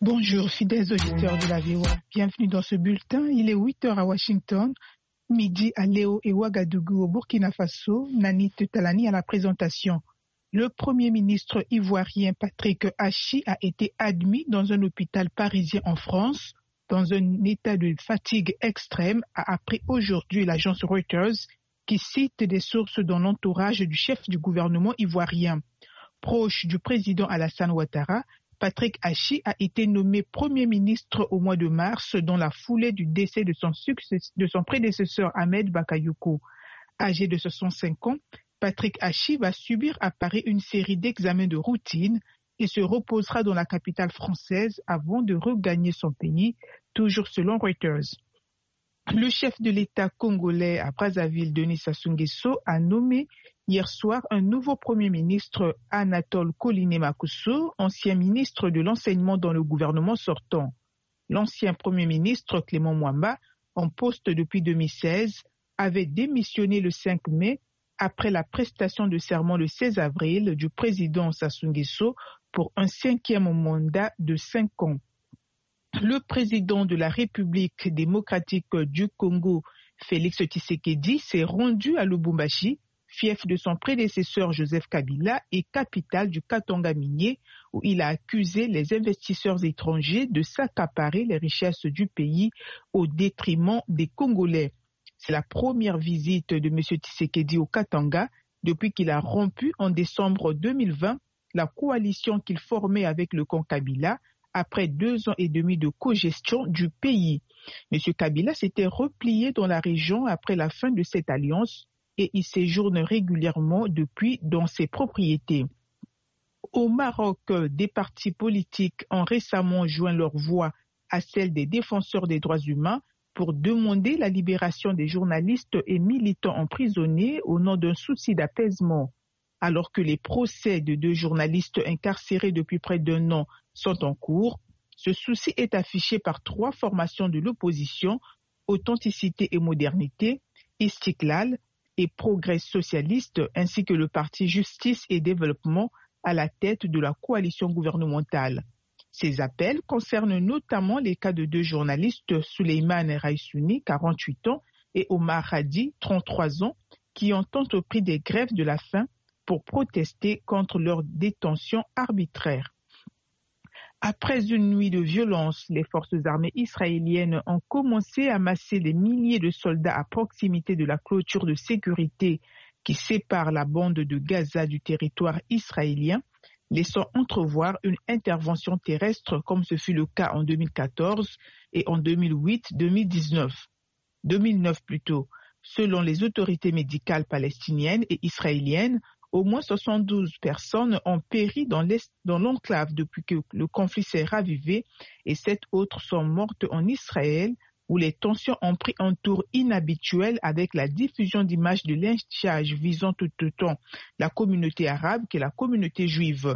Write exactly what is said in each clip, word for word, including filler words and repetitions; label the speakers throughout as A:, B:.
A: Bonjour, fidèles auditeurs de la V O A. Bienvenue dans ce bulletin. Il est huit heures à Washington, midi à Léo et Ouagadougou au Burkina Faso. Nani Talani à la présentation. Le Premier ministre ivoirien Patrick Hachi a été admis dans un hôpital parisien en France dans un état de fatigue extrême, a appris aujourd'hui l'agence Reuters qui cite des sources dans l'entourage du chef du gouvernement ivoirien. Proche du président Alassane Ouattara, Patrick Hachi a été nommé Premier ministre au mois de mars dans la foulée du décès de son, success, de son prédécesseur Ahmed Bakayoko. Âgé de soixante-cinq ans, Patrick Hachi va subir à Paris une série d'examens de routine et se reposera dans la capitale française avant de regagner son pays, toujours selon Reuters. Le chef de l'État congolais à Brazzaville, Denis Sassou Nguesso, a nommé hier soir un nouveau Premier ministre, Anatole Koliné-Makusso, ancien ministre de l'enseignement dans le gouvernement sortant. L'ancien Premier ministre, Clément Mwamba, en poste depuis deux mille seize, avait démissionné le cinq mai après la prestation de serment le seize avril du président Sassou Nguesso pour un cinquième mandat de cinq ans. Le président de la République démocratique du Congo, Félix Tshisekedi, s'est rendu à Lubumbashi, fief de son prédécesseur Joseph Kabila et capitale du Katanga minier, où il a accusé les investisseurs étrangers de s'accaparer les richesses du pays au détriment des Congolais. C'est la première visite de M. Tshisekedi au Katanga depuis qu'il a rompu en décembre deux mille vingt la coalition qu'il formait avec le camp Kabila après deux ans et demi de cogestion du pays. M. Kabila s'était replié dans la région après la fin de cette alliance et il séjourne régulièrement depuis dans ses propriétés. Au Maroc, des partis politiques ont récemment joint leur voix à celle des défenseurs des droits humains pour demander la libération des journalistes et militants emprisonnés au nom d'un souci d'apaisement. Alors que les procès de deux journalistes incarcérés depuis près d'un an sont en cours, ce souci est affiché par trois formations de l'opposition, Authenticité et Modernité, Istiklal et Progrès Socialiste, ainsi que le parti Justice et Développement à la tête de la coalition gouvernementale. Ces appels concernent notamment les cas de deux journalistes, Souleymane Raïsouni, quarante-huit ans, et Omar Hadi, trente-trois ans, qui ont entrepris des grèves de la faim pour protester contre leur détention arbitraire. Après une nuit de violence, les forces armées israéliennes ont commencé à masser des milliers de soldats à proximité de la clôture de sécurité qui sépare la bande de Gaza du territoire israélien, laissant entrevoir une intervention terrestre comme ce fut le cas en deux mille quatorze et en deux mille huit deux mille dix-neuf. deux mille neuf plutôt. Selon les autorités médicales palestiniennes et israéliennes, au moins soixante-douze personnes ont péri dans, dans l'enclave depuis que le conflit s'est ravivé et sept autres sont mortes en Israël où les tensions ont pris un tour inhabituel avec la diffusion d'images de lynchage visant tout autant la communauté arabe que la communauté juive.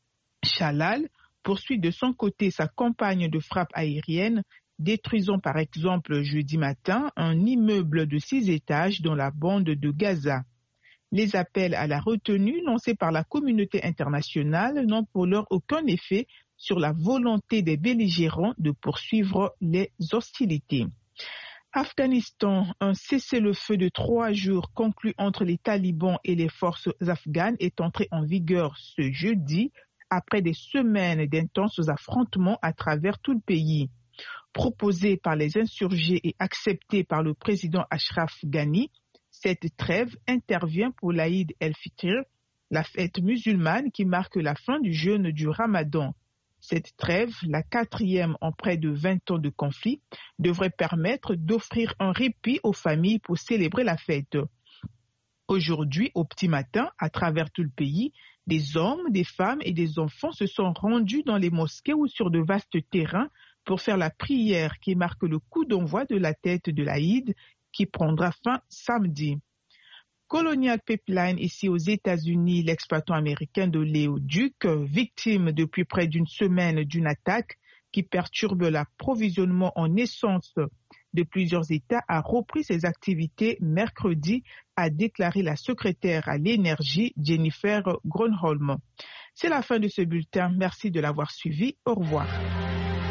A: Chalal poursuit de son côté sa campagne de frappe aérienne, détruisant par exemple jeudi matin un immeuble de six étages dans la bande de Gaza. Les appels à la retenue lancés par la communauté internationale n'ont pour l'heure aucun effet sur la volonté des belligérants de poursuivre les hostilités. Afghanistan, un cessez-le-feu de trois jours conclu entre les talibans et les forces afghanes est entré en vigueur ce jeudi après des semaines d'intenses affrontements à travers tout le pays. Proposé par les insurgés et accepté par le président Ashraf Ghani, cette trêve intervient pour l'Aïd el-Fitr, la fête musulmane qui marque la fin du jeûne du Ramadan. Cette trêve, la quatrième en près de vingt ans de conflit, devrait permettre d'offrir un répit aux familles pour célébrer la fête. Aujourd'hui, au petit matin, à travers tout le pays, des hommes, des femmes et des enfants se sont rendus dans les mosquées ou sur de vastes terrains pour faire la prière qui marque le coup d'envoi de la tête de l'Aïd qui prendra fin samedi. Colonial Pipeline, ici aux États-Unis, l'exploitant américain de l'éoduc, victime depuis près d'une semaine d'une attaque qui perturbe l'approvisionnement en essence de plusieurs États, a repris ses activités mercredi, a déclaré la secrétaire à l'énergie Jennifer Gronholm. C'est la fin de ce bulletin. Merci de l'avoir suivi. Au revoir.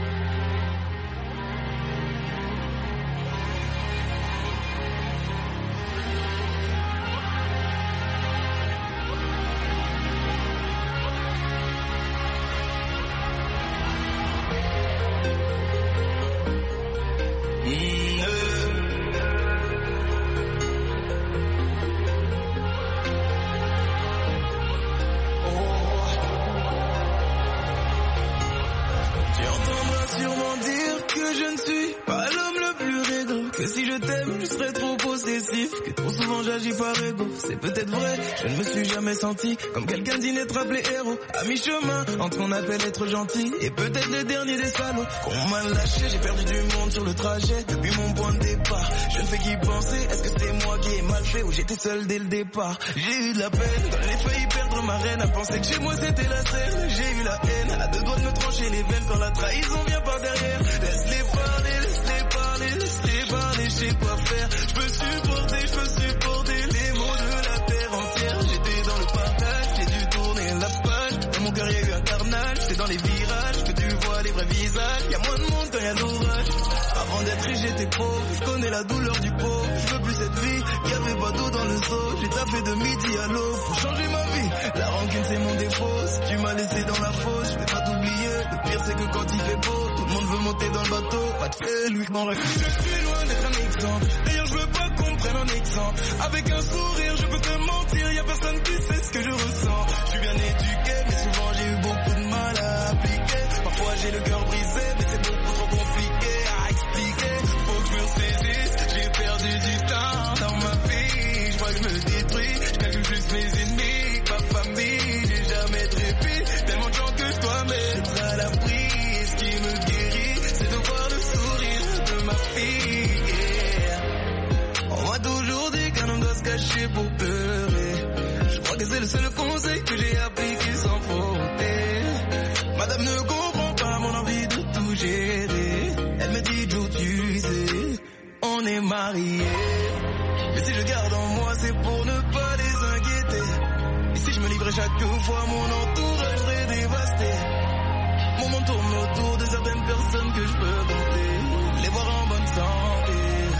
B: mais je ne suis pas l'homme le plus réglo. Que si je t'aime, je serais trop possessif. Que trop souvent j'agis par ego. C'est peut-être vrai, je ne me suis jamais senti comme quelqu'un d'inattrapable et héros. À mi-chemin, entre ce qu'on appelle être gentil et peut-être le dernier des salauds. Qu'on m'a lâché, j'ai perdu du monde sur le trajet depuis mon point de départ. Je ne fais qu'y penser, est-ce que c'est moi qui ai mal fait ou j'étais seul dès le départ? J'ai eu de la peine, j'ai failli perdre ma reine. À penser que chez moi c'était la scène. J'ai eu la haine, à deux doigts de me trancher les veines quand la trahison vient par derrière. Laisse-les parler, laisse-les parler, laisse-les parler, je sais quoi faire. Je peux supporter, je peux supporter les mots de la terre entière. J'étais dans le partage, j'ai dû tourner la page. Dans mon cœur y'a eu un carnage, c'est dans les virages que tu vois les vrais visages. Y'a moins de monde quand y'a l'orage. Avant d'être riche j'étais pauvre, je connais la douleur du pauvre. Je veux plus cette vie, y'avait pas d'eau dans le seau. J'ai tapé de midi à l'aube pour changer ma vie. La rancune c'est mon défaut, si tu m'as laissé dans la fosse, je vais pas t'oublier. Le pire c'est que quand il fait beau, tout le monde veut monter dans le bateau. Pas de fait, lui m'en reste. Je suis loin d'être un exemple, d'ailleurs je veux pas qu'on prenne un exemple. Avec un sourire je peux te mentir, y'a personne qui sait ce que je ressens. Je suis bien éduqué, mais souvent j'ai eu beaucoup de mal à appliquer. Parfois j'ai le cœur brisé, mais c'est beaucoup trop compliqué à expliquer. Faut que je me ressaisisse, j'ai perdu du temps dans ma vie. Je vois que je me détruis, je calcule juste mes ennemis, ma famille. J'ai jamais de répit, tellement de gens que je dois mettre à l'abri. Et ce qui me guérit, c'est de voir le sourire de ma fille. Yeah. On m'a toujours dit qu'un homme doit se cacher pour pleurer. Je crois que c'est le seul conseil que j'ai appliqué sans faute. Madame ne comprend pas mon envie de tout gérer. Elle me dit Joe, tu sais, on est mariés. Mais si je garde en moi, c'est pour ne pas les inquiéter. Et si je me livrais chaque fois, mon entourage serait dévasté. Mon monde tourne autour de certaines personnes que je peux compter. Les voir en bonne santé.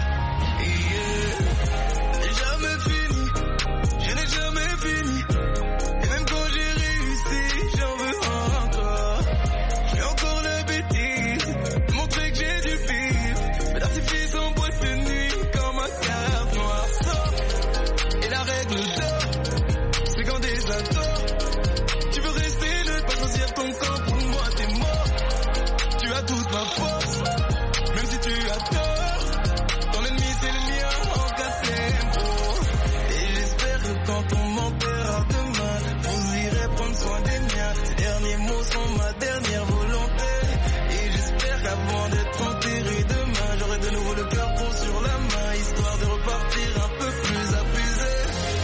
B: Yeah. J'ai jamais fini, je n'ai jamais fini. Et même quand j'ai réussi, j'en veux encore. Je fais encore la bêtise, montrer que j'ai du pif. Mais l'artifice en boîte de nuit quand ma carte noire sort. Et la règle d'or, c'est quand des ados. Tu veux rester, ne pas choisir ton camp. Pour moi t'es mort, tu as toute ma force. Même si tu as tort, ton ennemi c'est le mien en cas tempo. Et j'espère que quand on m'enterrera demain, vous irez prendre soin des miens. Ces derniers mots sont ma dernière volonté. Et j'espère qu'avant d'être enterré demain, j'aurai de nouveau le cœur gros sur la main, histoire de repartir un peu plus abusé.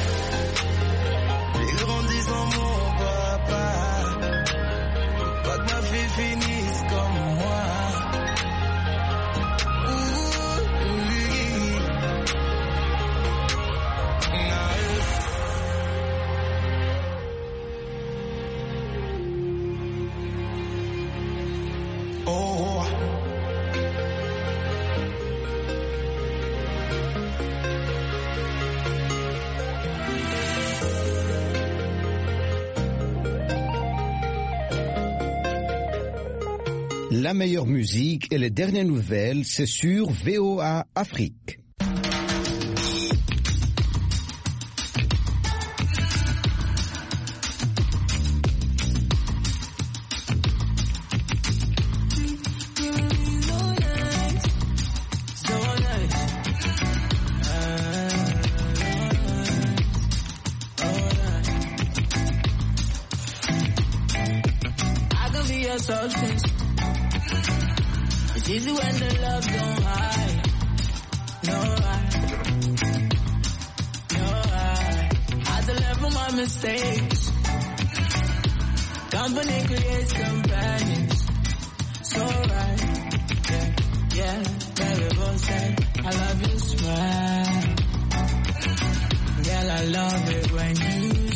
B: J'ai grandi sans mon papa, pas que ma fille finisse comme moi. Ouh, oui. Oh.
C: La meilleure musique et les dernières nouvelles, c'est sur V O A Afrique.
D: Substance. It's easy when the love don't hide. No hide, no hide. I had to learn from my mistakes. Company creates companions. So right, yeah, yeah. Baby, both said I love your smile. Girl, I love it when you